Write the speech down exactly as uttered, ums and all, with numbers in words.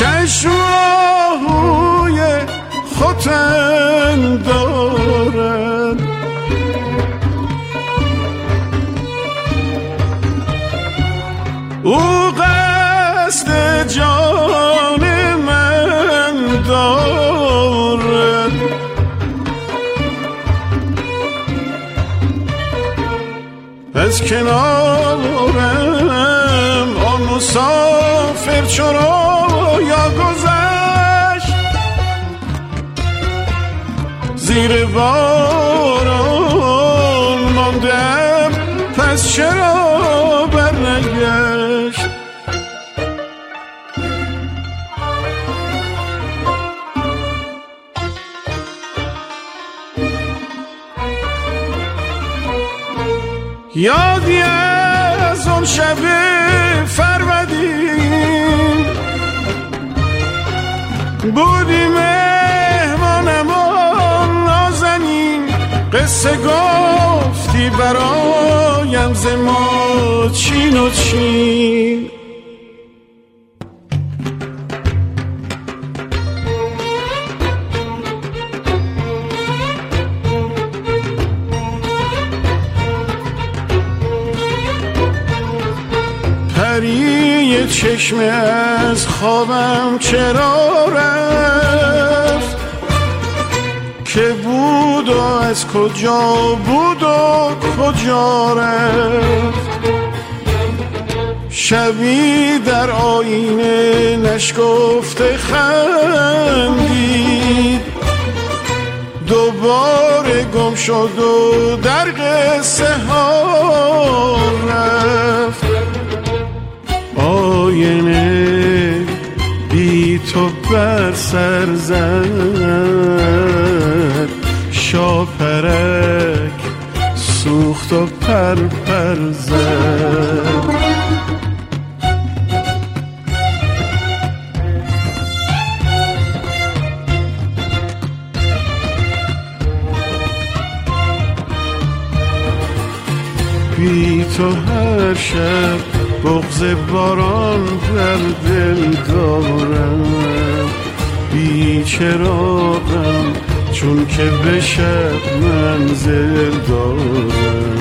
چشماهوی ختن دارد، او قصد جان من دارد. از کنارم آن مسافر چرا یا گذشت، زیر باران ماندم پس چرا برنگشت. یادی از اون شب فرودین بودی مهمانمان نازنین، قصه گفتی برایم ز ما چین و چین. پری چشم از خوابم چرا رفت، که بود و از کجا بود و کجا رفت. شبی در آینه نشکفته خندید، دوباره گم شد و در قصه ها رفت. آینه بی تو بر سر زد، شاپرک سوخت و پر پر زد. بی تو هر شب بغض باران در دل دارم، بی چراغم چون که به شب منزل دارم.